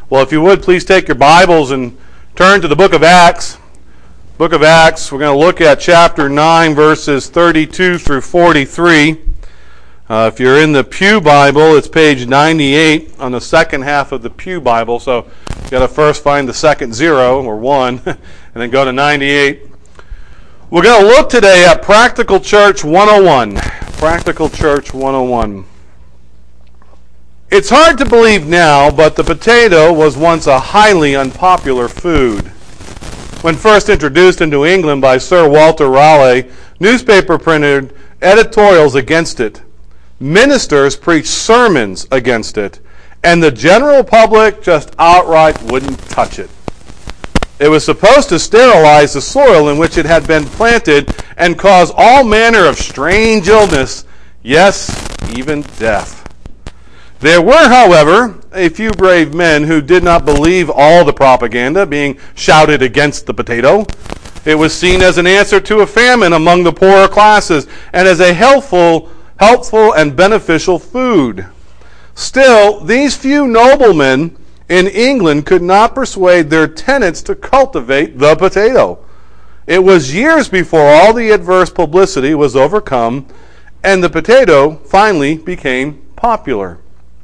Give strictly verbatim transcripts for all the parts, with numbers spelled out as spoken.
Well, if you would, please take your Bibles and turn to the book of Acts. Book of Acts, we're going to look at chapter nine, verses thirty-two through forty-three. Uh, if you're in the Pew Bible, it's page ninety-eight on the second half of the Pew Bible. So you got to first find the second zero, or one, and then go to ninety-eight. We're going to look today at Practical Church one oh one. Practical Church one oh one. It's hard to believe now, but the potato was once a highly unpopular food. When first introduced into England by Sir Walter Raleigh, newspaper printed editorials against it. Ministers preached sermons against it, and the general public just outright wouldn't touch it. It was supposed to sterilize the soil in which it had been planted and cause all manner of strange illness, yes, even death. There were, however, a few brave men who did not believe all the propaganda being shouted against the potato. It was seen as an answer to a famine among the poorer classes and as a helpful, helpful and beneficial food. Still, these few noblemen in England could not persuade their tenants to cultivate the potato. It was years before all the adverse publicity was overcome and the potato finally became popular.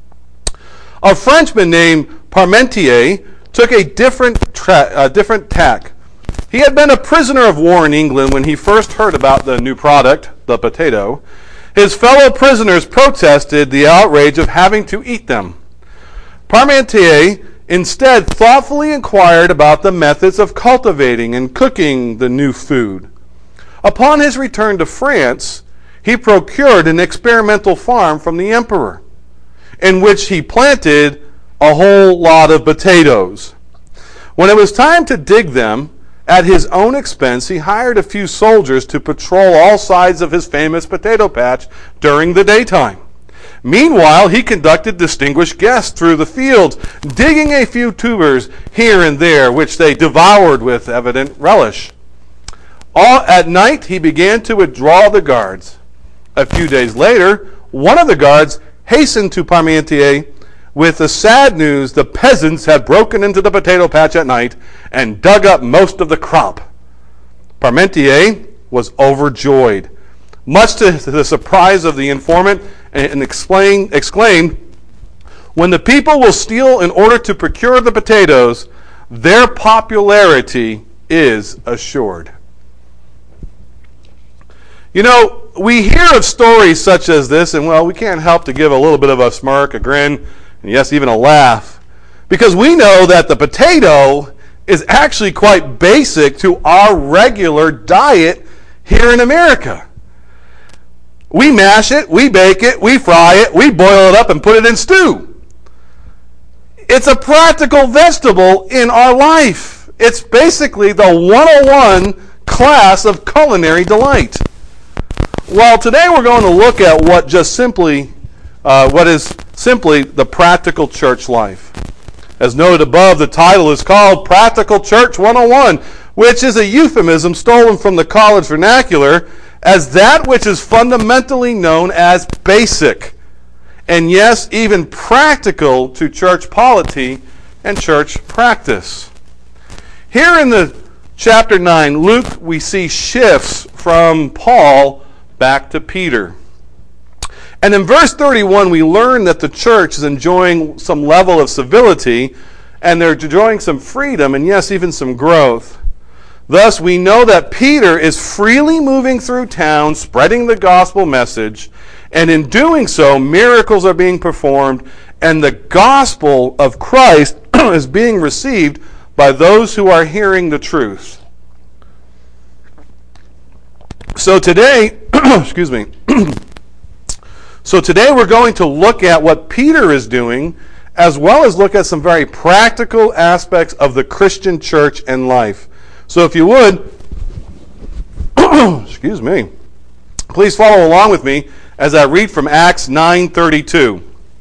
A Frenchman named Parmentier took a different, tra- uh, different tack. He had been a prisoner of war in England when he first heard about the new product, the potato. His fellow prisoners protested the outrage of having to eat them. Parmentier instead thoughtfully inquired about the methods of cultivating and cooking the new food. Upon his return to France, he procured an experimental farm from the emperor, in which he planted a whole lot of potatoes. When it was time to dig them, at his own expense, he hired a few soldiers to patrol all sides of his famous potato patch during the daytime. Meanwhile, he conducted distinguished guests through the fields, digging a few tubers here and there, which they devoured with evident relish. All at night, he began to withdraw the guards. A few days later, one of the guards hastened to Parmentier with the sad news the peasants had broken into the potato patch at night and dug up most of the crop. Parmentier was overjoyed, much to the surprise of the informant, and explain, exclaimed, "When the people will steal in order to procure the potatoes, their popularity is assured." You know, we hear of stories such as this, and well, we can't help to give a little bit of a smirk, a grin, and yes, even a laugh, because we know that the potato is actually quite basic to our regular diet here in America. We mash it, we bake it, we fry it, we boil it up and put it in stew. It's a practical vegetable in our life. It's basically the one oh one class of culinary delight. Well, today we're going to look at what just simply, uh, what is simply the practical church life. As noted above, the title is called Practical Church one oh one, which is a euphemism stolen from the college vernacular as that which is fundamentally known as basic, and yes, even practical to church polity and church practice. Here in the chapter nine, Luke, we see shifts from Paul back to Peter. And in verse thirty-one, we learn that the church is enjoying some level of civility, and they're enjoying some freedom, and yes, even some growth. Thus, we know that Peter is freely moving through town, spreading the gospel message, and in doing so, miracles are being performed, and the gospel of Christ is being received by those who are hearing the truth. So today, excuse me, so today we're going to look at what Peter is doing, as well as look at some very practical aspects of the Christian church and life. So if you would, excuse me, please follow along with me as I read from Acts nine thirty-two.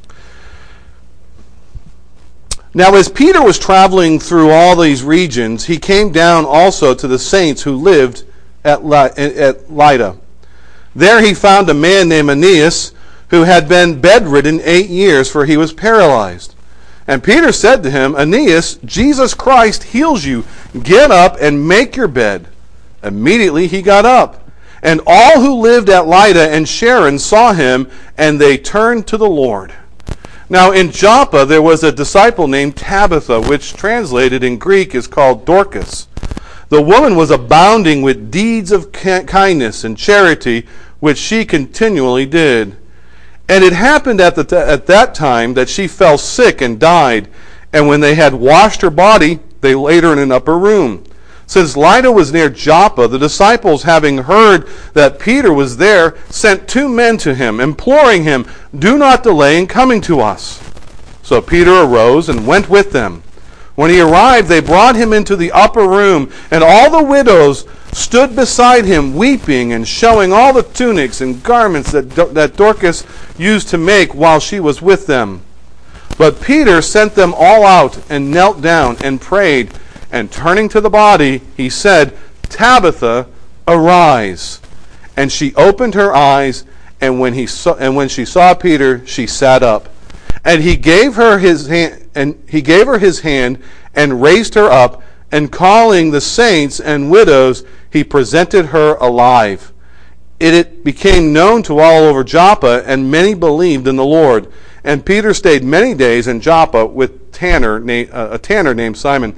Now as Peter was traveling through all these regions, he came down also to the saints who lived at Lydda. There he found a man named Aeneas, who had been bedridden eight years, for he was paralyzed. And Peter said to him, Aeneas, Jesus Christ heals you. Get up and make your bed. Immediately he got up. And all who lived at Lydda and Sharon saw him, and they turned to the Lord. Now in Joppa there was a disciple named Tabitha, which translated in Greek is called Dorcas. The woman was abounding with deeds of kindness and charity, which she continually did. And it happened at, the t- at that time that she fell sick and died. And when they had washed her body, they laid her in an upper room. Since Lydda was near Joppa, the disciples, having heard that Peter was there, sent two men to him, imploring him, do not delay in coming to us. So Peter arose and went with them. When he arrived, they brought him into the upper room, and all the widows stood beside him, weeping and showing all the tunics and garments that, that Dorcas used to make while she was with them. But Peter sent them all out and knelt down and prayed. And turning to the body, he said, Tabitha, arise. And she opened her eyes, and when he saw, and when she saw Peter, she sat up. And he gave her his hand, and he gave her his hand, and raised her up. And calling the saints and widows, he presented her alive. It, it became known to all over Joppa, and many believed in the Lord. And Peter stayed many days in Joppa with tanner, uh, a tanner named Simon.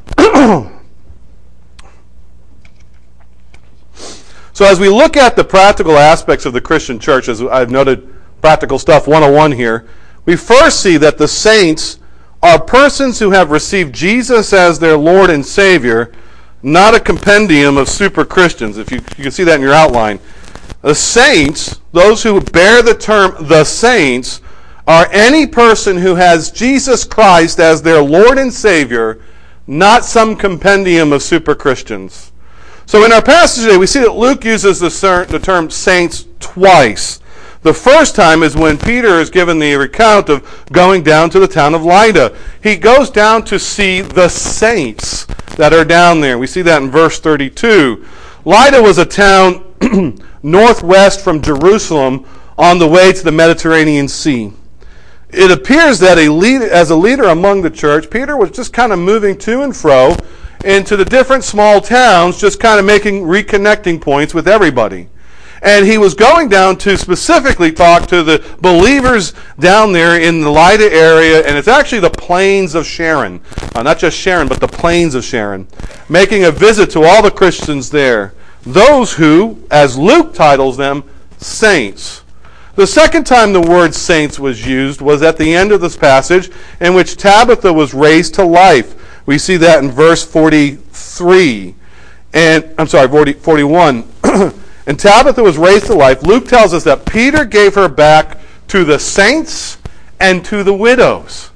So as we look at the practical aspects of the Christian church, as I've noted practical stuff one oh one here, we first see that the saints are persons who have received Jesus as their Lord and Savior, not a compendium of super Christians. If you, you can see that in your outline. The saints, those who bear the term the saints, are any person who has Jesus Christ as their Lord and Savior, not some compendium of super Christians. So in our passage today, we see that Luke uses the, the term saints twice. The first time is when Peter is given the account of going down to the town of Lydda. He goes down to see the saints that are down there. We see that in verse thirty-two. Lydda was a town northwest from Jerusalem on the way to the Mediterranean Sea. It appears that a lead, as a leader among the church, Peter was just kind of moving to and fro into the different small towns, just kind of making reconnecting points with everybody. And he was going down to specifically talk to the believers down there in the Lydda area, and it's actually the plains of Sharon. Uh, not just Sharon, but the plains of Sharon. Making a visit to all the Christians there. Those who, as Luke titles them, saints. The second time the word saints was used was at the end of this passage, in which Tabitha was raised to life. We see that in verse forty-three. And I'm sorry, forty, forty-one. And Tabitha was raised to life. Luke tells us that Peter gave her back to the saints and to the widows.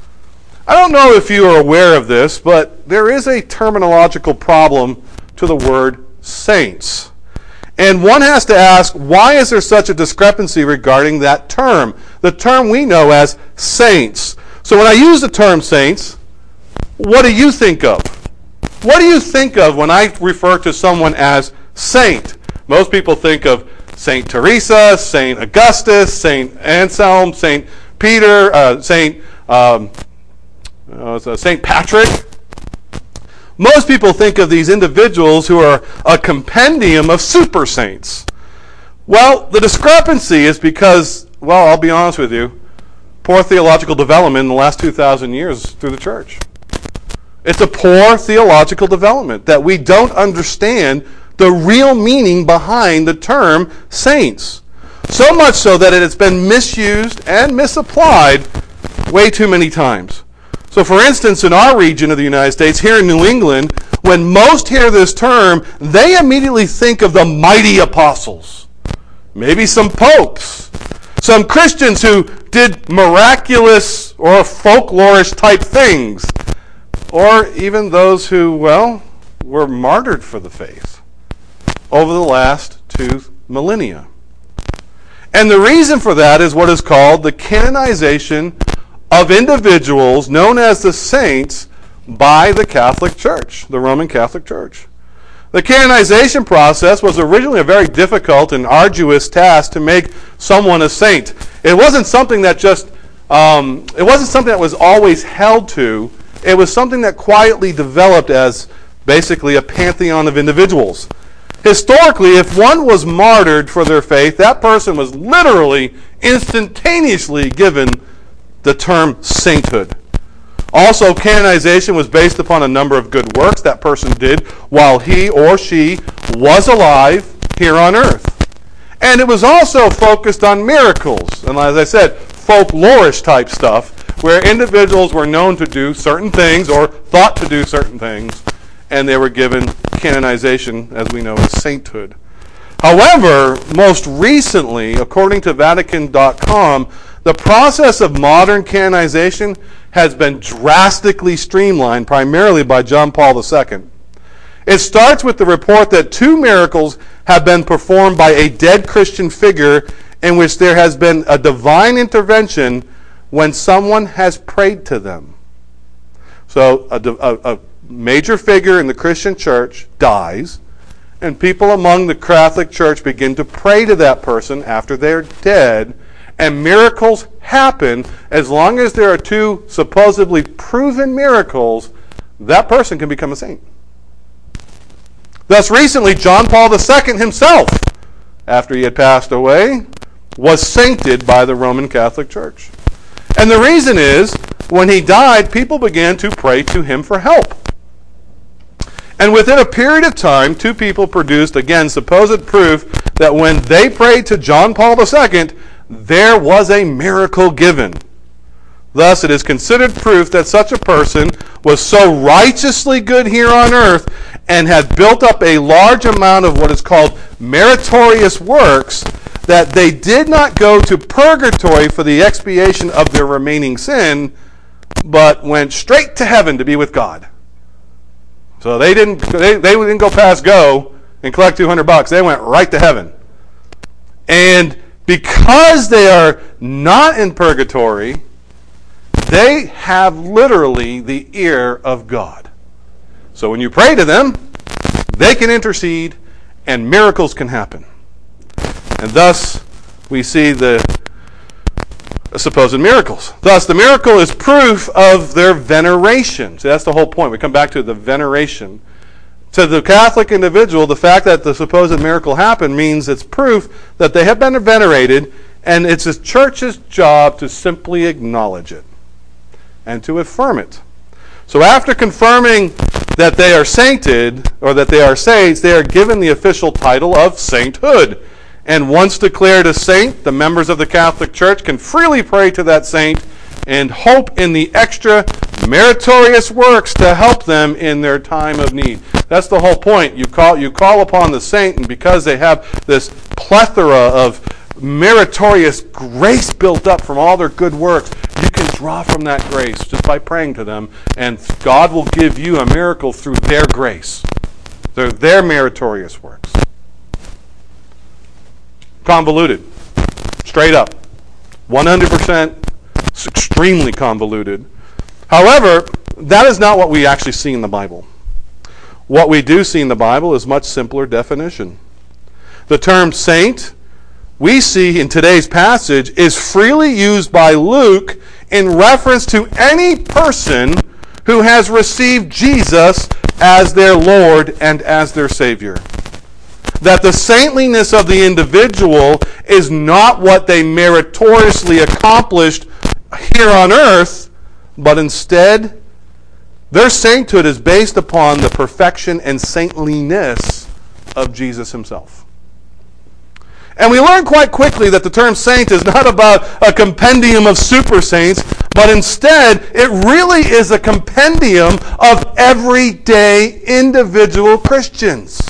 I don't know if you are aware of this, but there is a terminological problem to the word saints. And one has to ask, why is there such a discrepancy regarding that term? The term we know as saints. So when I use the term saints, what do you think of? What do you think of when I refer to someone as saint? Most people think of Saint Teresa, Saint Augustus, Saint Anselm, Saint Peter, uh, Saint um, uh, Saint Patrick. Most people think of these individuals who are a compendium of super saints. Well, the discrepancy is because, well, I'll be honest with you, poor theological development in the last two thousand years through the church. It's a poor theological development that we don't understand the real meaning behind the term saints. So much so that it has been misused and misapplied way too many times. So for instance, in our region of the United States, here in New England, when most hear this term, they immediately think of the mighty apostles. Maybe some popes. Some Christians who did miraculous or folklorish type things. Or even those who, well, were martyred for the faith over the last two millennia. And the reason for that is what is called the canonization of individuals known as the saints by the Catholic Church, the Roman Catholic Church. The canonization process was originally a very difficult and arduous task to make someone a saint. It wasn't something that just Um, it wasn't something that was always held to. It was something that quietly developed as basically a pantheon of individuals. Historically, if one was martyred for their faith, that person was literally instantaneously given the term sainthood. Also, canonization was based upon a number of good works that person did while he or she was alive here on earth. And it was also focused on miracles, and as I said, folklorish type stuff, where individuals were known to do certain things or thought to do certain things, and they were given canonization, as we know, as sainthood. However, most recently, according to Vatican dot com, the process of modern canonization has been drastically streamlined, primarily by John Paul the Second. It starts with the report that two miracles have been performed by a dead Christian figure in which there has been a divine intervention when someone has prayed to them. So a, a, a major figure in the Christian church dies, and people among the Catholic Church begin to pray to that person after they're dead, and miracles happen. As long as there are two supposedly proven miracles, that person can become a saint. Thus recently, John Paul the Second himself, after he had passed away, was sainted by the Roman Catholic Church. And the reason is, when he died, people began to pray to him for help. And within a period of time, two people produced, again, supposed proof that when they prayed to John Paul the Second, there was a miracle given. Thus, it is considered proof that such a person was so righteously good here on earth and had built up a large amount of what is called meritorious works, that they did not go to purgatory for the expiation of their remaining sin, but went straight to heaven to be with God. So they didn't they, they didn't go past go and collect two hundred bucks. They went right to heaven. And because they are not in purgatory, they have literally the ear of God. So when you pray to them, they can intercede and miracles can happen. And thus, we see the supposed miracles. Thus, the miracle is proof of their veneration. See, that's the whole point. We come back to the veneration. To the Catholic individual, the fact that the supposed miracle happened means it's proof that they have been venerated, and it's the church's job to simply acknowledge it and to affirm it. So after confirming that they are sainted, or that they are saints, they are given the official title of sainthood. And once declared a saint, the members of the Catholic Church can freely pray to that saint and hope in the extra meritorious works to help them in their time of need. That's the whole point. You call, you call upon the saint, and because they have this plethora of meritorious grace built up from all their good works, you can draw from that grace just by praying to them, and God will give you a miracle through their grace. They're their meritorious works. Convoluted. Straight up. one hundred percent extremely convoluted. However, that is not what we actually see in the Bible. What we do see in the Bible is much simpler definition. The term saint, we see in today's passage, is freely used by Luke in reference to any person who has received Jesus as their Lord and as their Savior. That the saintliness of the individual is not what they meritoriously accomplished here on earth, but instead their sainthood is based upon the perfection and saintliness of Jesus himself. And we learn quite quickly that the term saint is not about a compendium of super saints, but instead it really is a compendium of everyday individual Christians.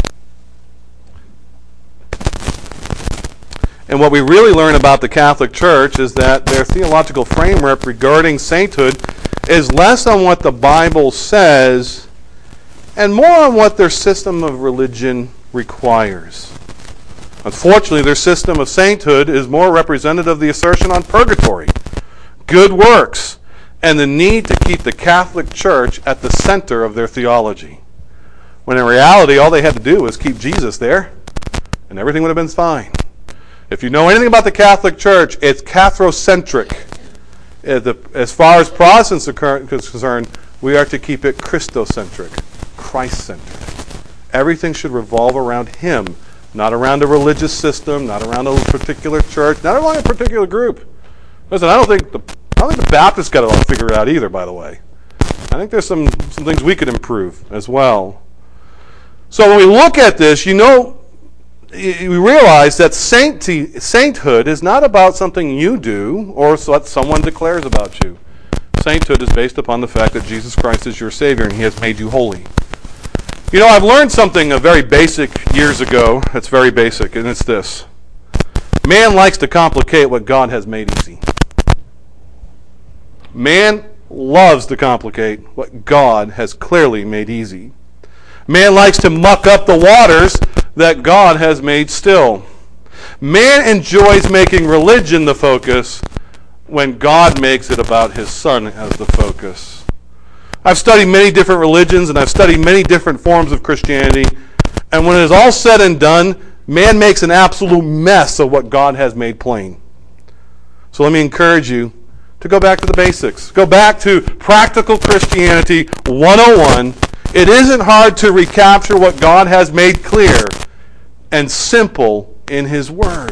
And what we really learn about the Catholic Church is that their theological framework regarding sainthood is less on what the Bible says and more on what their system of religion requires. Unfortunately, their system of sainthood is more representative of the assertion on purgatory, good works, and the need to keep the Catholic Church at the center of their theology. When in reality, all they had to do was keep Jesus there, and everything would have been fine. If you know anything about the Catholic Church, it's Cathocentric. As far as Protestants are concerned, we are to keep it Christocentric, Christ-centered. Everything should revolve around Him, not around a religious system, not around a particular church, not around a particular group. Listen, I don't think the I don't think the Baptists got it all figured out either, by the way. I think there's some, some things we could improve as well. So when we look at this, you know, we realize that sainty, sainthood is not about something you do or what someone declares about you. Sainthood is based upon the fact that Jesus Christ is your Savior and He has made you holy. You know, I've learned something a very basic years ago. It's very basic, and it's this. Man likes to complicate what God has made easy. Man loves to complicate what God has clearly made easy. Man likes to muck up the waters that God has made still. Man enjoys making religion the focus when God makes it about His Son as the focus. I've studied many different religions and I've studied many different forms of Christianity, and when it is all said and done, man makes an absolute mess of what God has made plain. So let me encourage you to go back to the basics. Go back to practical Christianity one oh one. It isn't hard to recapture what God has made clear and simple in His Word.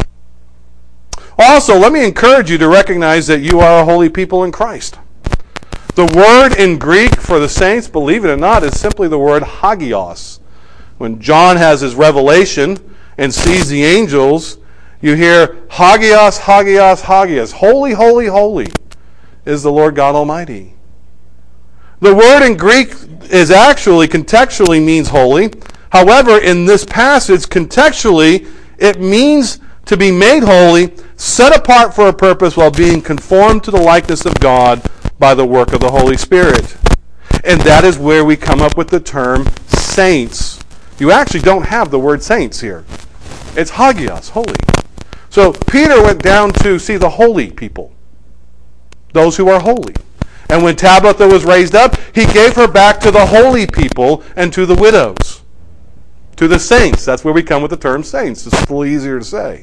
Also, let me encourage you to recognize that you are a holy people in Christ. The word in Greek for the saints, believe it or not, is simply the word hagios. When John has his revelation and sees the angels, you hear hagios, hagios, hagios. Holy, holy, holy is the Lord God Almighty. The word in Greek is actually, contextually means holy. However, in this passage, contextually, it means to be made holy, set apart for a purpose while being conformed to the likeness of God by the work of the Holy Spirit. And that is where we come up with the term saints. You actually don't have the word saints here. It's hagios, holy. So Peter went down to see the holy people, those who are holy. And when Tabitha was raised up, he gave her back to the holy people and to the widows, to the saints. That's where we come with the term saints. It's a little easier to say.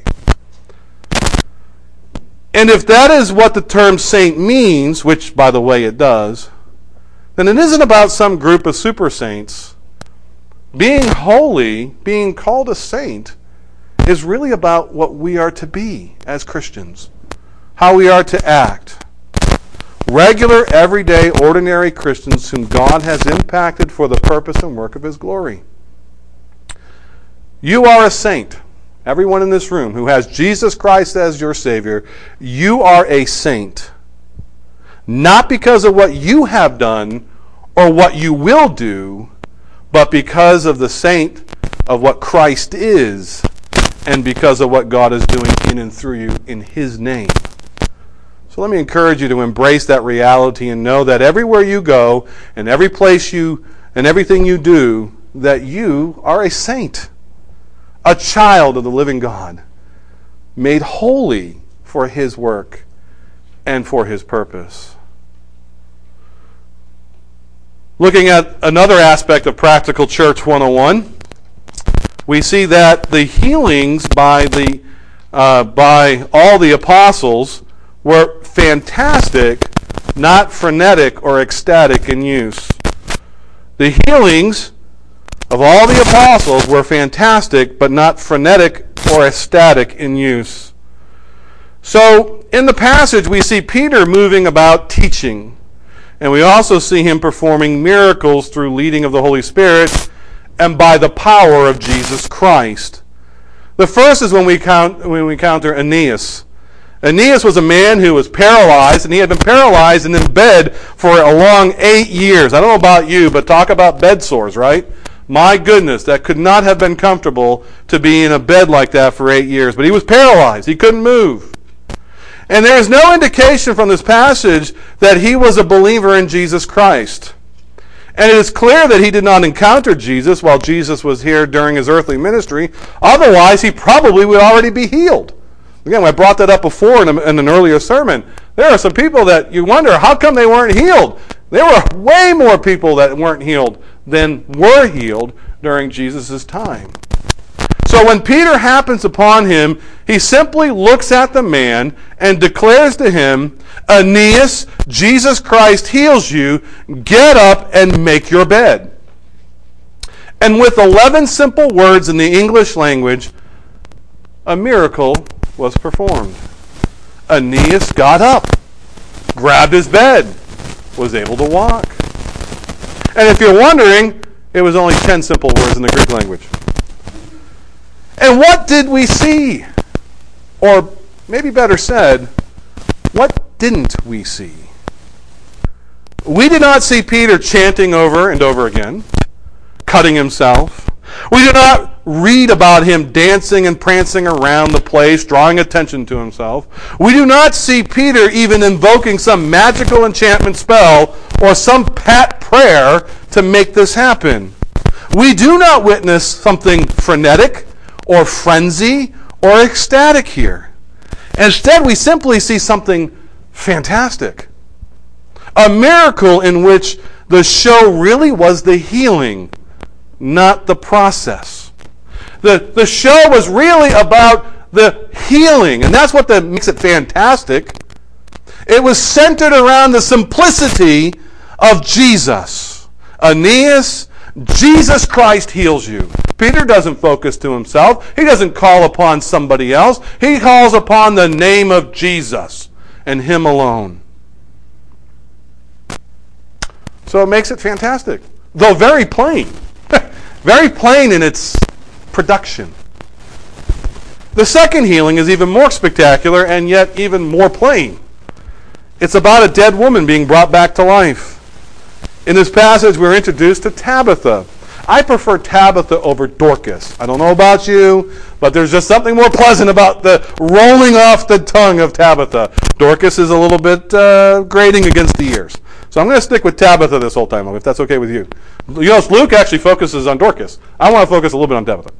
And if that is what the term saint means, which, by the way, it does, then it isn't about some group of super saints. Being holy, being called a saint, is really about what we are to be as Christians, how we are to act. Regular, everyday, ordinary Christians whom God has impacted for the purpose and work of His glory. You are a saint. Everyone in this room who has Jesus Christ as your Savior, you are a saint. Not because of what you have done or what you will do, but because of the saint of what Christ is and because of what God is doing in and through you in His name. So let me encourage you to embrace that reality and know that everywhere you go and every place you and everything you do, that you are a saint, a child of the living God, made holy for His work and for His purpose. Looking at another aspect of Practical Church one oh one, we see that the healings by the uh, by all the apostles were fantastic, not frenetic or ecstatic in use. The healings of all the apostles were fantastic, but not frenetic or ecstatic in use. So, in the passage, we see Peter moving about teaching. And we also see him performing miracles through leading of the Holy Spirit and by the power of Jesus Christ. The first is when we count, when we encounter Aeneas. Aeneas was a man who was paralyzed, and he had been paralyzed and in bed for a long eight years. I don't know about you, but talk about bed sores, right? My goodness, that could not have been comfortable to be in a bed like that for eight years. But he was paralyzed. He couldn't move. And there is no indication from this passage that he was a believer in Jesus Christ. And it is clear that he did not encounter Jesus while Jesus was here during his earthly ministry. Otherwise, he probably would already be healed. Again, I brought that up before in, a, in an earlier sermon. There are some people that you wonder, how come they weren't healed? There were way more people that weren't healed than were healed during Jesus' time. So when Peter happens upon him, he simply looks at the man and declares to him, Aeneas, Jesus Christ heals you. Get up and make your bed. And with eleven simple words in the English language, a miracle was performed. Aeneas got up, grabbed his bed, was able to walk. And if you're wondering, it was only ten simple words in the Greek language. And what did we see? Or maybe better said, what didn't we see? We did not see Peter chanting over and over again, cutting himself. We did not read about him dancing and prancing around the place, drawing attention to himself. We do not see Peter even invoking some magical enchantment spell or some pat prayer to make this happen. We do not witness something frenetic or frenzy or ecstatic here. Instead, we simply see something fantastic. A miracle in which the show really was the healing, not the process. The, the show was really about the healing, and that's what that makes it fantastic. It was centered around the simplicity of Jesus. Aeneas, Jesus Christ heals you. Peter doesn't focus to himself. He doesn't call upon somebody else. He calls upon the name of Jesus and him alone. So it makes it fantastic, though very plain. Very plain in its production. The second healing is even more spectacular and yet even more plain. It's about a dead woman being brought back to life. In this passage, we're introduced to Tabitha. I prefer Tabitha over Dorcas. I don't know about you, but there's just something more pleasant about the rolling off the tongue of Tabitha. Dorcas is a little bit uh, grating against the ears. So I'm going to stick with Tabitha this whole time, if that's okay with you. You know, Luke actually focuses on Dorcas. I want to focus a little bit on Tabitha.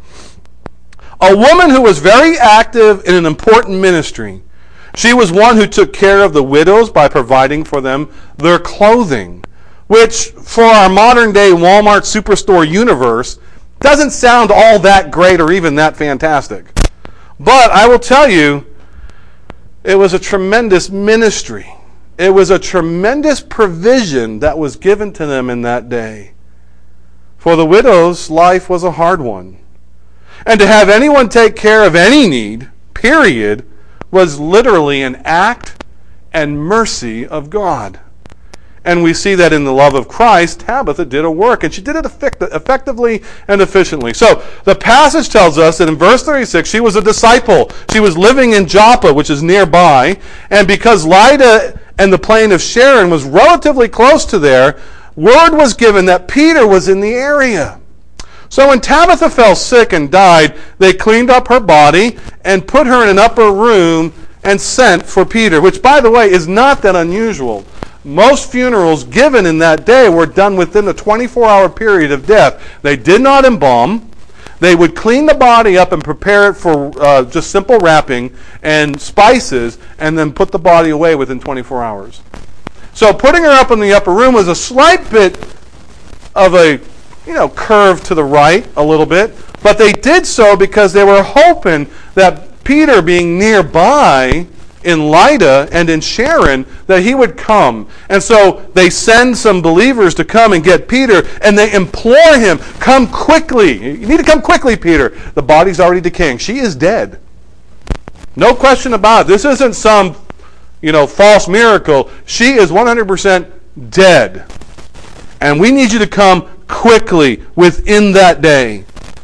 A woman who was very active in an important ministry. She was one who took care of the widows by providing for them their clothing, which for our modern day Walmart Superstore universe doesn't sound all that great or even that fantastic. But I will tell you, it was a tremendous ministry. It was a tremendous provision that was given to them in that day. For the widows, life was a hard one. And to have anyone take care of any need, period, was literally an act and mercy of God. And we see that in the love of Christ, Tabitha did a work, and she did it effect- effectively and efficiently. So the passage tells us that in verse thirty-six, she was a disciple. She was living in Joppa, which is nearby, and because Lydda and the plain of Sharon was relatively close to there, word was given that Peter was in the area. So when Tabitha fell sick and died, they cleaned up her body and put her in an upper room and sent for Peter, which, by the way, is not that unusual. Most funerals given in that day were done within a twenty-four hour period of death. They did not embalm. They would clean the body up and prepare it for uh, just simple wrapping and spices, and then put the body away within twenty-four hours. So putting her up in the upper room was a slight bit of a, you know, curve to the right a little bit, but they did so because they were hoping that Peter, being nearby in Lydda and in Sharon, that he would come. And so they send some believers to come and get Peter, and they implore him, come quickly. You need to come quickly, Peter. The body's already decaying. She is dead. No question about it. This isn't some, you know, false miracle. She is one hundred percent dead. And we need you to come quickly within that day.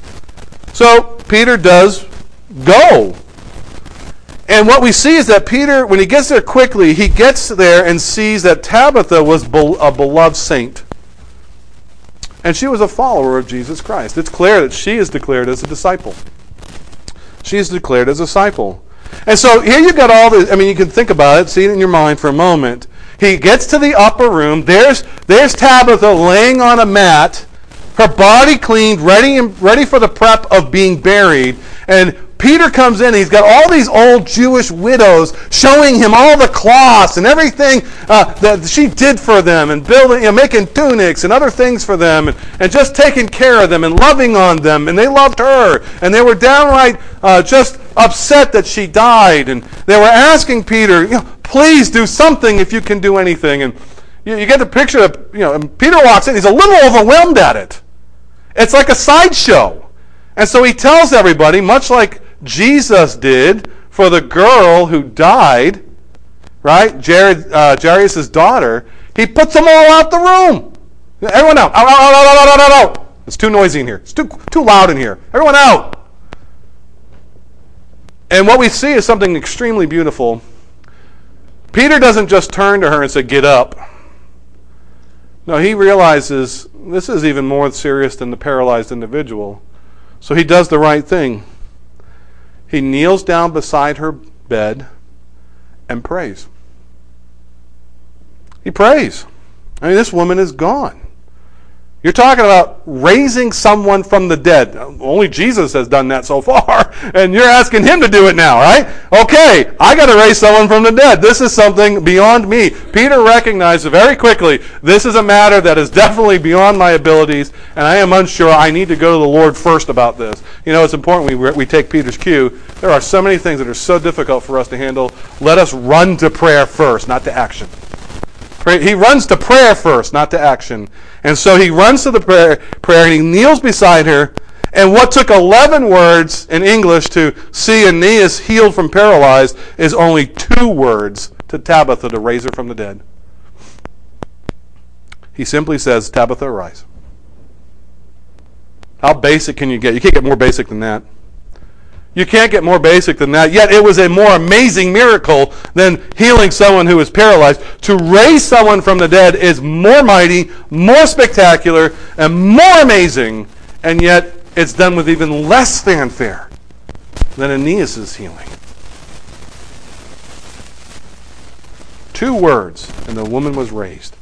So Peter does go. And what we see is that Peter, when he gets there quickly, he gets there and sees that Tabitha was a beloved saint. And she was a follower of Jesus Christ. It's clear that she is declared as a disciple. She is declared as a disciple. And so here you've got all this, I mean, you can think about it, see it in your mind for a moment. He gets to the upper room. There's, there's Tabitha laying on a mat, her body cleaned, ready, ready for the prep of being buried. And Peter comes in, and he's got all these old Jewish widows showing him all the cloths and everything uh, that she did for them, and building, you know, making tunics and other things for them, and, and just taking care of them and loving on them, and they loved her, and they were downright uh, just upset that she died, and they were asking Peter, you know, please do something if you can do anything. And you, you get the picture of, you know, and Peter walks in, he's a little overwhelmed at it. It's like a sideshow. And so he tells everybody, much like Jesus did for the girl who died, right, Jared, uh, Jairus' daughter, he puts them all out the room. Everyone out. Out, out, out, out, out, out, out. It's too noisy in here. It's too, too loud in here. Everyone out. And what we see is something extremely beautiful. Peter doesn't just turn to her and say, get up. No, he realizes this is even more serious than the paralyzed individual. So he does the right thing. He kneels down beside her bed and prays. He prays. I mean, this woman is gone. You're talking about raising someone from the dead. Only Jesus has done that so far, and you're asking him to do it now, right? Okay, I got to raise someone from the dead. This is something beyond me. Peter recognized very quickly, this is a matter that is definitely beyond my abilities, and I am unsure. I need to go to the Lord first about this. You know, it's important we, we take Peter's cue. There are so many things that are so difficult for us to handle. Let us run to prayer first, not to action. He runs to prayer first, not to action. And so he runs to the prayer, prayer and he kneels beside her. And what took eleven words in English to see Aeneas healed from paralyzed is only two words to Tabitha to raise her from the dead. He simply says, Tabitha, arise. How basic can you get? You can't get more basic than that. You can't get more basic than that. Yet it was a more amazing miracle than healing someone who was paralyzed. To raise someone from the dead is more mighty, more spectacular, and more amazing. And yet it's done with even less fanfare than Aeneas' healing. Two words, and the woman was raised.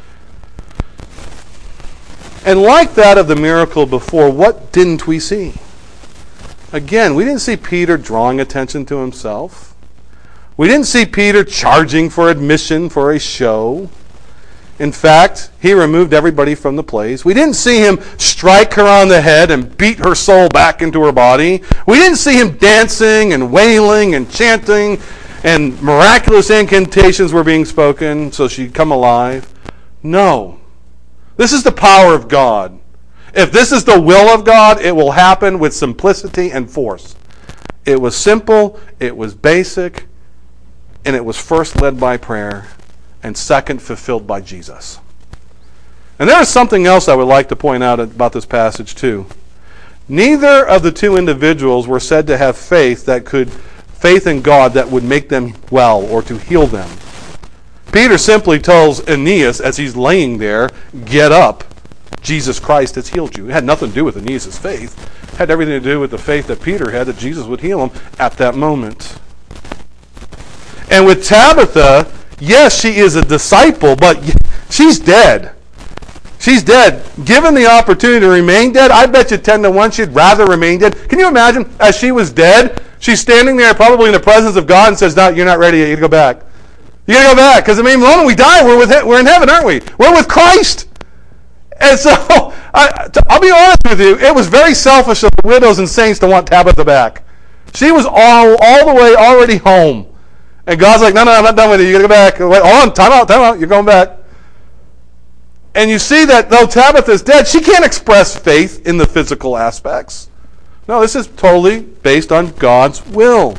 And like that of the miracle before, what didn't we see? Again, we didn't see Peter drawing attention to himself. We didn't see Peter charging for admission for a show. In fact, he removed everybody from the place. We didn't see him strike her on the head and beat her soul back into her body. We didn't see him dancing and wailing and chanting, and miraculous incantations were being spoken so she'd come alive. No. This is the power of God. If this is the will of God, it will happen with simplicity and force. It was simple, it was basic, and it was first led by prayer, and second fulfilled by Jesus. And there is something else I would like to point out about this passage too. Neither of the two individuals were said to have faith that could, faith in God that would make them well or to heal them. Peter simply tells Aeneas as he's laying there, get up. Jesus Christ has healed you. It had nothing to do with Aeneas' faith. It had everything to do with the faith that Peter had that Jesus would heal him at that moment. And with Tabitha, yes, she is a disciple, but she's dead. She's dead. Given the opportunity to remain dead, I bet you ten to one she'd rather remain dead. Can you imagine, as she was dead, she's standing there probably in the presence of God and says, no, you're not ready yet. You gotta go back. You gotta go back. Because I mean, the moment we die, we're, with, we're in heaven, aren't we? We're with Christ. And so, I, I'll be honest with you, it was very selfish of the widows and saints to want Tabitha back. She was all, all the way already home. And God's like, no, no, I'm not done with you. You got to go back. Wait, hold on, time out, time out. You're going back. And you see that though Tabitha's dead, she can't express faith in the physical aspects. No, this is totally based on God's will.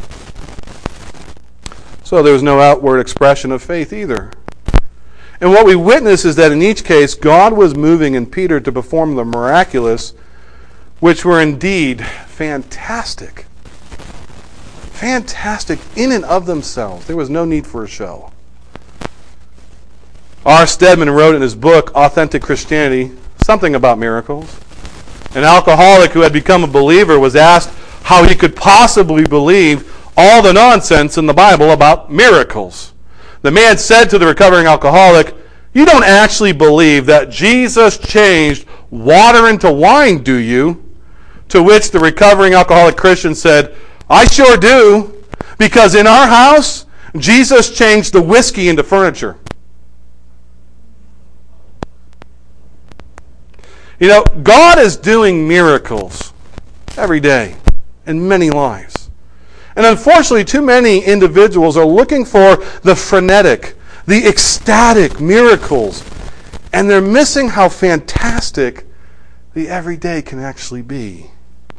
So there was no outward expression of faith either. And what we witness is that in each case, God was moving in Peter to perform the miraculous, which were indeed fantastic. Fantastic in and of themselves. There was no need for a show. R. Stedman wrote in his book, Authentic Christianity, something about miracles. An alcoholic who had become a believer was asked how he could possibly believe all the nonsense in the Bible about miracles. The man said to the recovering alcoholic, you don't actually believe that Jesus changed water into wine, do you? To which the recovering alcoholic Christian said, I sure do, because in our house, Jesus changed the whiskey into furniture. You know, God is doing miracles every day in many lives. And unfortunately, too many individuals are looking for the frenetic, the ecstatic miracles, and they're missing how fantastic the everyday can actually be.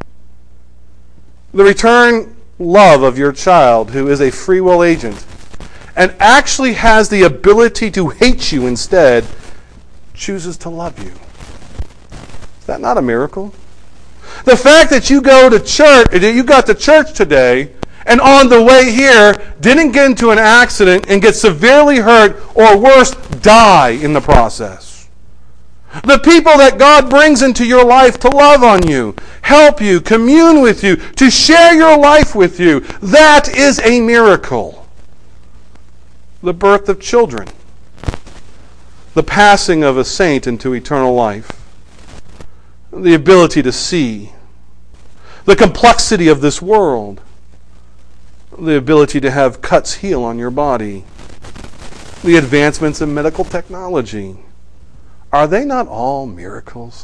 The return love of your child who is a free will agent and actually has the ability to hate you instead, chooses to love you. Is that not a miracle? The fact that you go to church, you got to church today, and on the way here didn't get into an accident and get severely hurt, or worse, die in the process. The people that God brings into your life to love on you, help you, commune with you, to share your life with you, that is a miracle. The birth of children, the passing of a saint into eternal life, the ability to see, the complexity of this world, the ability to have cuts heal on your body, the advancements in medical technology. Are they not all miracles?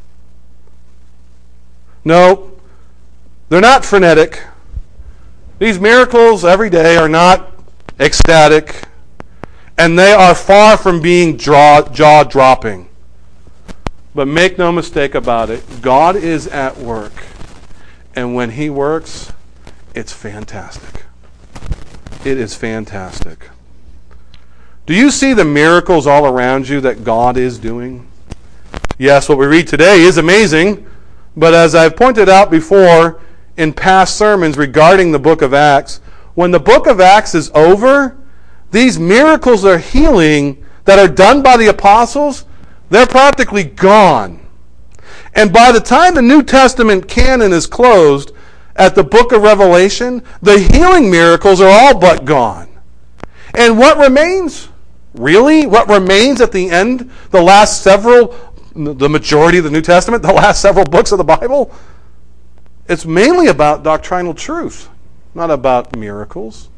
No, they're not frenetic. These miracles every day are not ecstatic, and they are far from being jaw-dropping. But make no mistake about it, God is at work. And when He works, it's fantastic. It is fantastic. Do you see the miracles all around you that God is doing? Yes, what we read today is amazing, but as I've pointed out before in past sermons regarding the book of Acts, when the book of Acts is over, these miracles of healing that are done by the apostles, they're practically gone. And by the time the New Testament canon is closed at the book of Revelation, the healing miracles are all but gone. And what remains? Really? What remains at the end, the last several, the majority of the New Testament, the last several books of the Bible? It's mainly about doctrinal truth, not about miracles.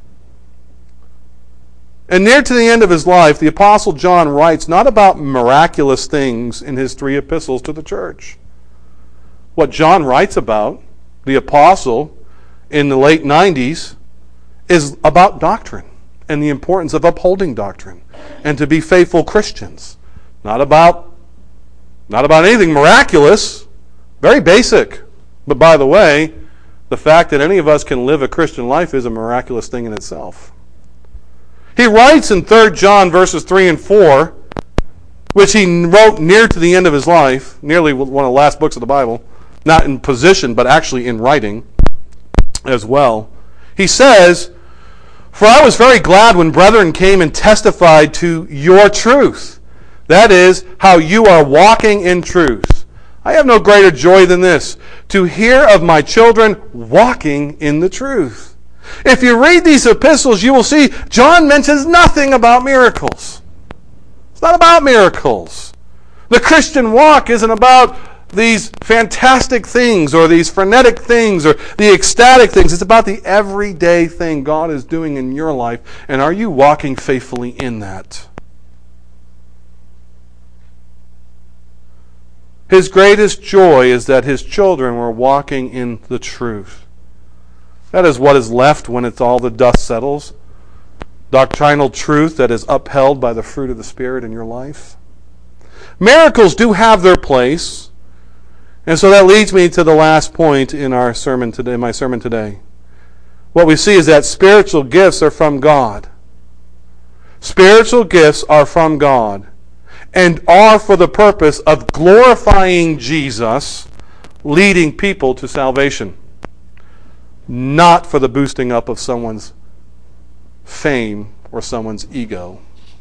And near to the end of his life, the Apostle John writes not about miraculous things in his three epistles to the church. What John writes about, the apostle, in the late nineties, is about doctrine and the importance of upholding doctrine and to be faithful Christians. Not about, not about anything miraculous, very basic. But by the way, the fact that any of us can live a Christian life is a miraculous thing in itself. He writes in Third John verses three and four, which he wrote near to the end of his life, nearly one of the last books of the Bible, not in position, but actually in writing as well. He says, "For I was very glad when brethren came and testified to your truth. That is, how you are walking in truth. I have no greater joy than this, to hear of my children walking in the truth." If you read these epistles, you will see John mentions nothing about miracles. It's not about miracles. The Christian walk isn't about these fantastic things or these frenetic things or the ecstatic things. It's about the everyday thing God is doing in your life. And are you walking faithfully in that? His greatest joy is that his children were walking in the truth. That is what is left when it's all the dust settles. Doctrinal truth that is upheld by the fruit of the Spirit in your life. Miracles do have their place. And so that leads me to the last point in our sermon today, my sermon today. What we see is that spiritual gifts are from God. Spiritual gifts are from God and are for the purpose of glorifying Jesus, leading people to salvation, not for the boosting up of someone's fame or someone's ego.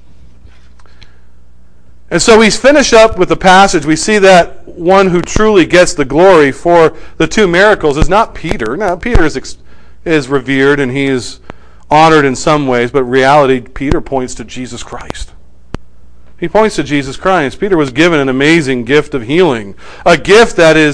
And so we finish up with the passage. We see that one who truly gets the glory for the two miracles is not Peter. Now, Peter is, is revered and he is honored in some ways, but in reality, Peter points to Jesus Christ. He points to Jesus Christ. Peter was given an amazing gift of healing, a gift that is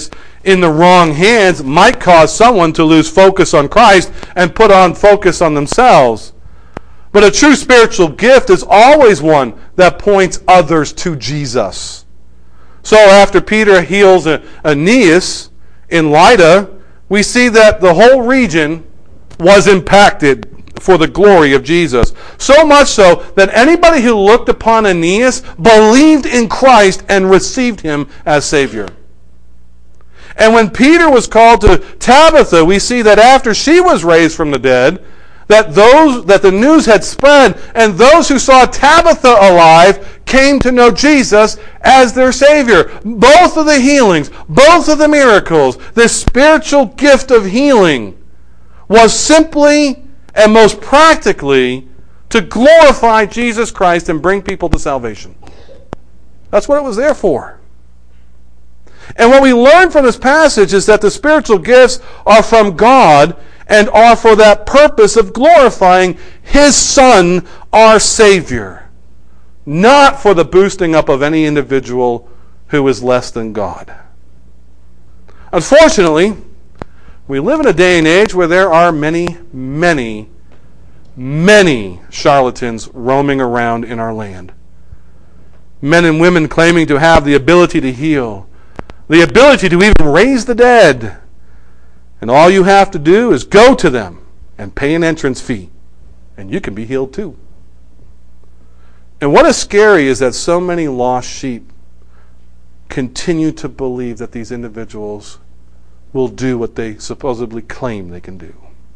in the wrong hands might cause someone to lose focus on Christ and put on focus on themselves. But a true spiritual gift is always one that points others to Jesus. So after Peter heals Aeneas in Lydda, we see that the whole region was impacted for the glory of Jesus. So much so that anybody who looked upon Aeneas believed in Christ and received him as Savior. And when Peter was called to Tabitha, we see that after she was raised from the dead, that those that the news had spread, and those who saw Tabitha alive came to know Jesus as their Savior. Both of the healings, both of the miracles, the spiritual gift of healing was simply and most practically to glorify Jesus Christ and bring people to salvation. That's what it was there for. And what we learn from this passage is that the spiritual gifts are from God and are for that purpose of glorifying His Son, our Savior, not for the boosting up of any individual who is less than God. Unfortunately, we live in a day and age where there are many, many, many charlatans roaming around in our land. Men and women claiming to have the ability to heal, the ability to even raise the dead. And all you have to do is go to them and pay an entrance fee, and you can be healed too. And what is scary is that so many lost sheep continue to believe that these individuals will do what they supposedly claim they can do.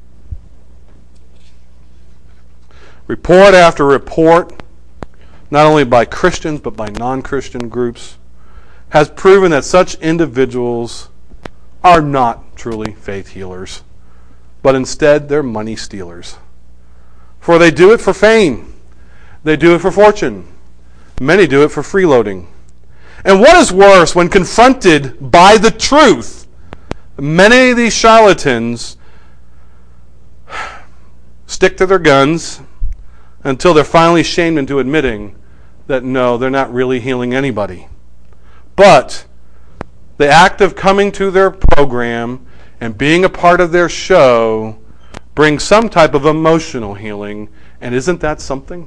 Report after report, not only by Christians but by non-Christian groups, has proven that such individuals are not truly faith healers, but instead they're money stealers. For they do it for fame. They do it for fortune. Many do it for freeloading. And what is worse, when confronted by the truth, many of these charlatans stick to their guns until they're finally shamed into admitting that no, they're not really healing anybody. But the act of coming to their program and being a part of their show brings some type of emotional healing. And isn't that something?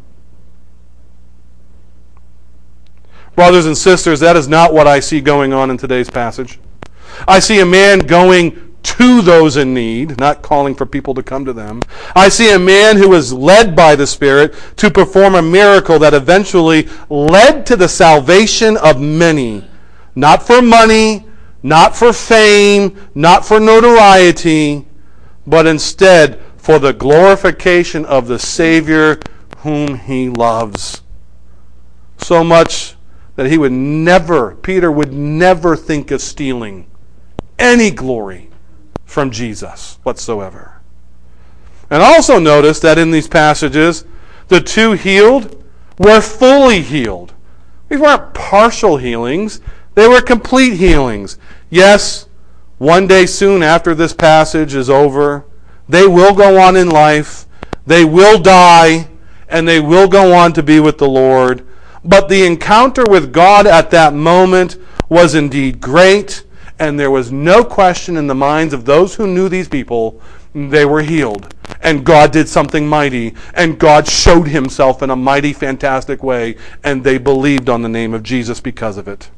Brothers and sisters, that is not what I see going on in today's passage. I see a man going to those in need, not calling for people to come to them. I see a man who was led by the Spirit to perform a miracle that eventually led to the salvation of many. Not for money, not for fame, not for notoriety, but instead for the glorification of the Savior whom he loves. So much that he would never, Peter would never think of stealing any glory from Jesus whatsoever. And also notice that in these passages, the two healed were fully healed. These weren't partial healings. They were complete healings. Yes, one day soon after this passage is over, they will go on in life, they will die, and they will go on to be with the Lord. But the encounter with God at that moment was indeed great, and there was no question in the minds of those who knew these people, they were healed. And God did something mighty, and God showed himself in a mighty, fantastic way, and they believed on the name of Jesus because of it.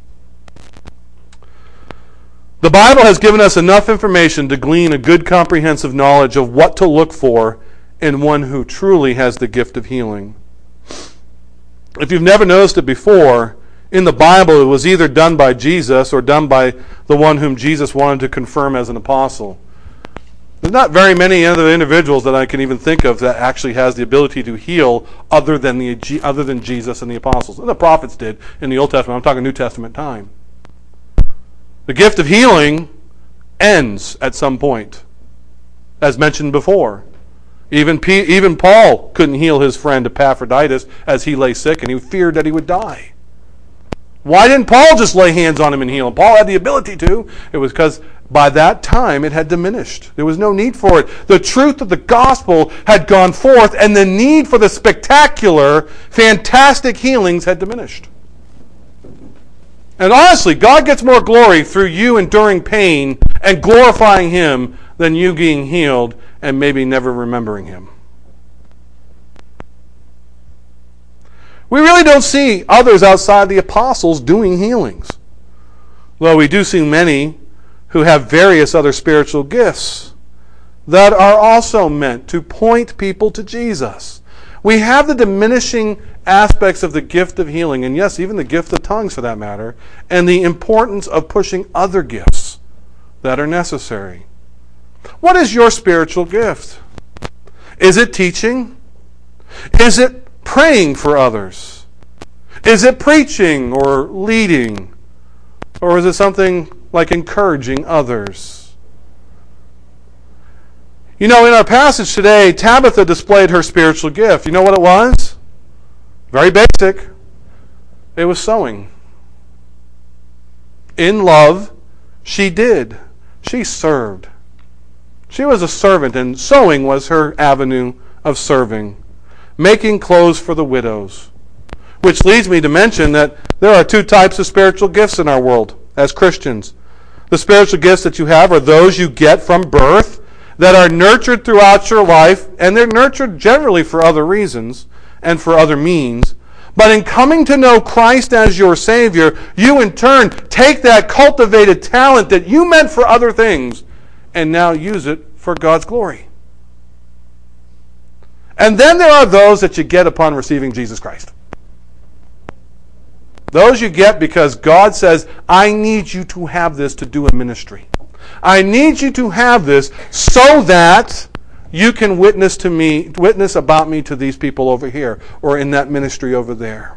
The Bible has given us enough information to glean a good comprehensive knowledge of what to look for in one who truly has the gift of healing. If you've never noticed it before, in the Bible it was either done by Jesus or done by the one whom Jesus wanted to confirm as an apostle. There's not very many other individuals that I can even think of that actually has the ability to heal other than the other than Jesus and the apostles. And the prophets did in the Old Testament. I'm talking New Testament time. The gift of healing ends at some point, as mentioned before. Even, P, even Paul couldn't heal his friend Epaphroditus as he lay sick, and he feared that he would die. Why didn't Paul just lay hands on him and heal him? Paul had the ability to. It was because by that time it had diminished. There was no need for it. The truth of the gospel had gone forth, and the need for the spectacular, fantastic healings had diminished. And honestly, God gets more glory through you enduring pain and glorifying Him than you being healed and maybe never remembering Him. We really don't see others outside the apostles doing healings. Though we do see many who have various other spiritual gifts that are also meant to point people to Jesus. We have the diminishing aspects of the gift of healing, and yes, even the gift of tongues for that matter, and the importance of pushing other gifts that are necessary. What is your spiritual gift? Is it teaching? Is it praying for others? Is it preaching or leading? Or is it something like encouraging others? You know, in our passage today, Tabitha displayed her spiritual gift. You know what it was? Very basic. It was sewing. In love, she did. She served. She was a servant, and sewing was her avenue of serving, making clothes for the widows. Which leads me to mention that there are two types of spiritual gifts in our world as Christians. The spiritual gifts that you have are those you get from birth that are nurtured throughout your life, and they're nurtured generally for other reasons and for other means. But in coming to know Christ as your Savior, you in turn take that cultivated talent that you meant for other things and now use it for God's glory. And then there are those that you get upon receiving Jesus Christ. Those you get because God says, I need you to have this to do a ministry. I need you to have this so that you can witness to me, witness about me to these people over here or in that ministry over there.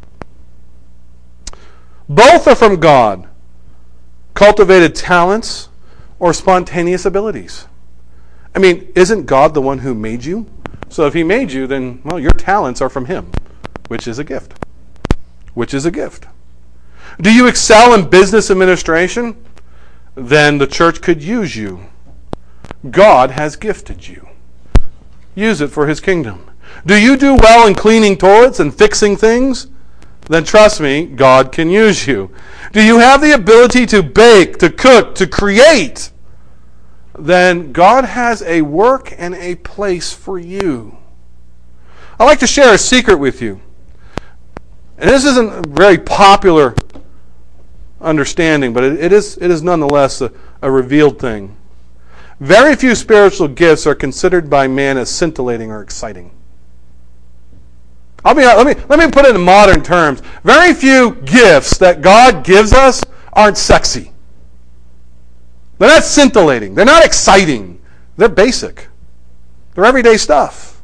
Both are from God. Cultivated talents or spontaneous abilities. I mean, isn't God the one who made you? So if He made you, then, well, your talents are from Him, which is a gift. Which is a gift. Do you excel in business administration? Then the church could use you. God has gifted you. Use it for His kingdom. Do you do well in cleaning toilets and fixing things? Then trust me, God can use you. Do you have the ability to bake, to cook, to create? Then God has a work and a place for you. I'd like to share a secret with you. And this isn't a very popular understanding, but it, it is it is nonetheless a, a revealed thing. Very few spiritual gifts are considered by man as scintillating or exciting. I'll be let me let me put it in modern terms. Very few gifts that God gives us aren't sexy. They're not scintillating. They're not exciting. They're basic. They're everyday stuff.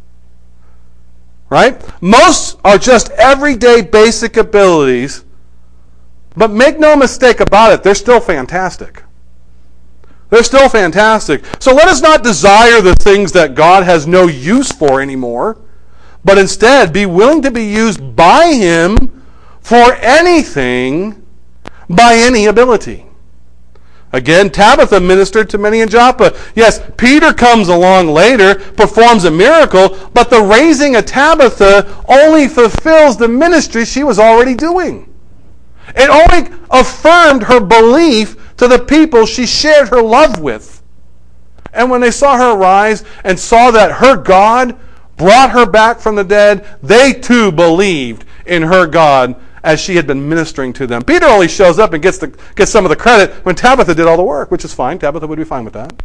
Right? Most are just everyday basic abilities, but make no mistake about it, they're still fantastic. They're still fantastic. So let us not desire the things that God has no use for anymore, but instead be willing to be used by Him for anything, by any ability. Again, Tabitha ministered to many in Joppa. Yes, Peter comes along later, performs a miracle, but the raising of Tabitha only fulfills the ministry she was already doing. It only affirmed her belief to the people she shared her love with. And when they saw her rise and saw that her God brought her back from the dead, they too believed in her God as she had been ministering to them. Peter only shows up and gets the gets some of the credit when Tabitha did all the work, which is fine. Tabitha would be fine with that.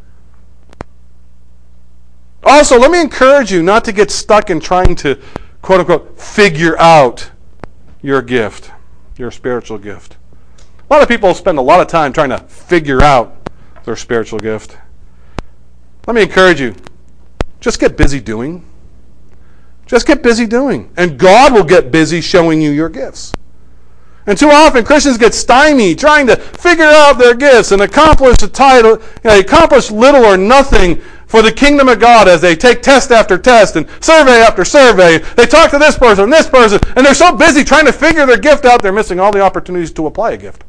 Also, let me encourage you not to get stuck in trying to, quote unquote, figure out your gift, your spiritual gift. A lot of people spend a lot of time trying to figure out their spiritual gift. Let me encourage you, just get busy doing. Just get busy doing. And God will get busy showing you your gifts. And too often Christians get stymied trying to figure out their gifts and accomplish a title, you know, accomplish little or nothing for the kingdom of God as they take test after test and survey after survey. They talk to this person and this person, and they're so busy trying to figure their gift out, they're missing all the opportunities to apply a gift.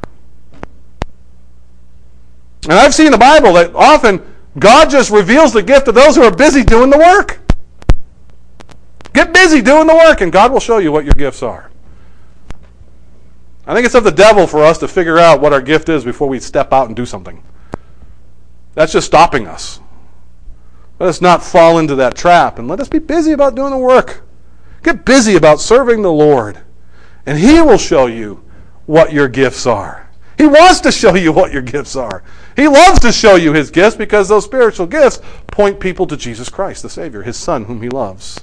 And I've seen in the Bible that often God just reveals the gift to those who are busy doing the work. Get busy doing the work, and God will show you what your gifts are. I think it's of the devil for us to figure out what our gift is before we step out and do something. That's just stopping us. Let us not fall into that trap, and let us be busy about doing the work. Get busy about serving the Lord, and He will show you what your gifts are. He wants to show you what your gifts are. He loves to show you His gifts because those spiritual gifts point people to Jesus Christ, the Savior, His Son, whom He loves.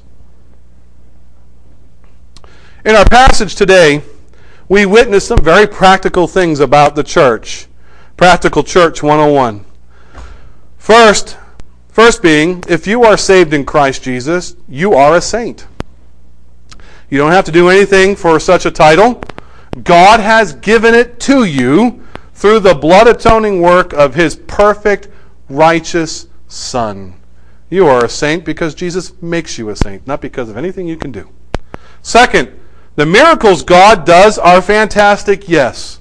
In our passage today, we witness some very practical things about the church. Practical Church one oh one. First, first being, if you are saved in Christ Jesus, you are a saint. You don't have to do anything for such a title. God has given it to you through the blood-atoning work of His perfect, righteous Son. You are a saint because Jesus makes you a saint, not because of anything you can do. Second, the miracles God does are fantastic, yes.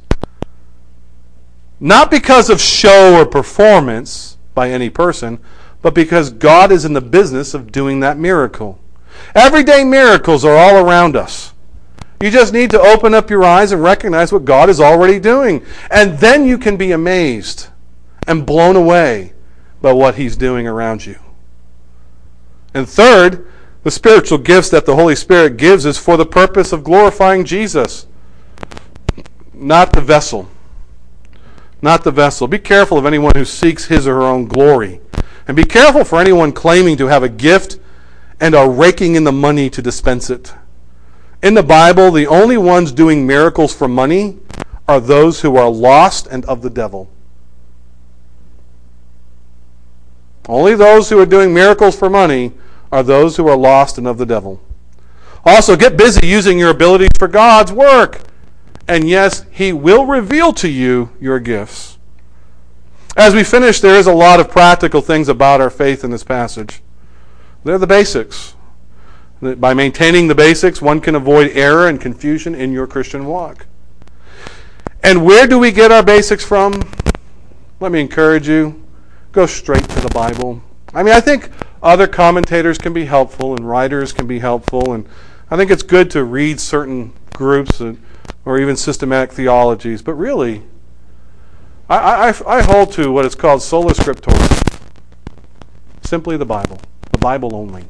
Not because of show or performance by any person, but because God is in the business of doing that miracle. Everyday miracles are all around us. You just need to open up your eyes and recognize what God is already doing. And then you can be amazed and blown away by what He's doing around you. And third, the spiritual gifts that the Holy Spirit gives is for the purpose of glorifying Jesus, not the vessel. Not the vessel. Be careful of anyone who seeks his or her own glory. And be careful for anyone claiming to have a gift and are raking in the money to dispense it. In the Bible, the only ones doing miracles for money are those who are lost and of the devil. Only those who are doing miracles for money are those who are lost and of the devil. Also, get busy using your abilities for God's work. And yes, He will reveal to you your gifts. As we finish, there is a lot of practical things about our faith in this passage. They're the basics. By maintaining the basics, one can avoid error and confusion in your Christian walk. And where do we get our basics from? Let me encourage you. Go straight to the Bible. I mean, I think other commentators can be helpful and writers can be helpful. And I think it's good to read certain groups and or even systematic theologies, but really, I, I, I hold to what is called sola scriptura, simply the Bible, the Bible only.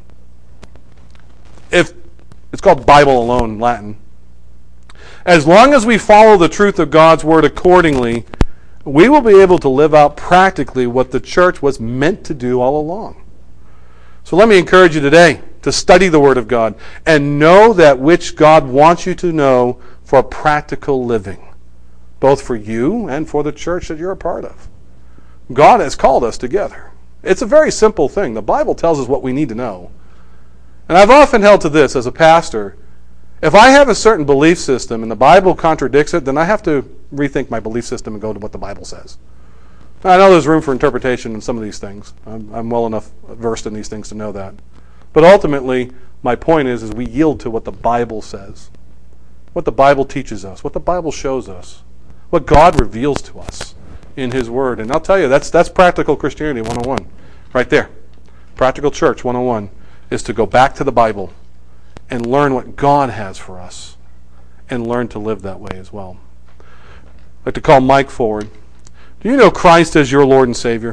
If it's called Bible alone in Latin. As long as we follow the truth of God's Word accordingly, we will be able to live out practically what the church was meant to do all along. So let me encourage you today to study the Word of God and know that which God wants you to know for practical living, both for you and for the church that you're a part of. God has called us together. It's a very simple thing. The Bible tells us what we need to know. And I've often held to this as a pastor. If I have a certain belief system and the Bible contradicts it, then I have to rethink my belief system and go to what the Bible says. I know there's room for interpretation in some of these things. I'm, I'm well enough versed in these things to know that. But ultimately, my point is, is we yield to what the Bible says. What the Bible teaches us, what the Bible shows us, what God reveals to us in His Word. And I'll tell you, that's that's practical Christianity one oh one. Right there. Practical Church one oh one is to go back to the Bible and learn what God has for us and learn to live that way as well. I'd like to call Mike forward. Do you know Christ as your Lord and Savior?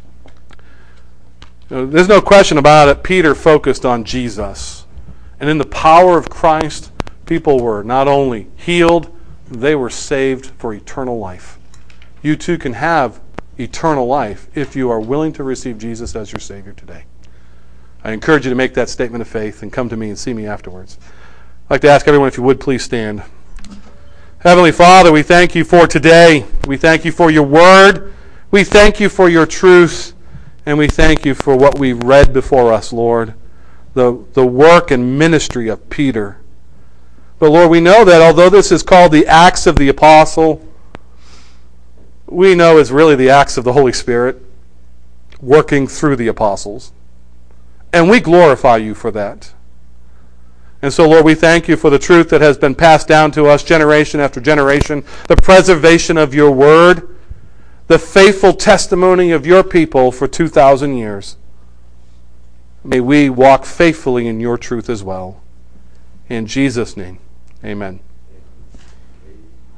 You know, there's no question about it. Peter focused on Jesus. And in the power of Christ, people were not only healed, they were saved for eternal life. You too can have eternal life if you are willing to receive Jesus as your Savior today. I encourage you to make that statement of faith and come to me and see me afterwards. I'd like to ask everyone if you would please stand. Heavenly Father, we thank you for today. We thank you for your word. We thank you for your truth. And we thank you for what we read before us, Lord. The, the work and ministry of Peter. But Lord, we know that although this is called the Acts of the Apostle, we know it's really the acts of the Holy Spirit working through the apostles. And we glorify you for that. And so, Lord, we thank you for the truth that has been passed down to us generation after generation, the preservation of your word, the faithful testimony of your people for two thousand years. May we walk faithfully in your truth as well. In Jesus' name, amen.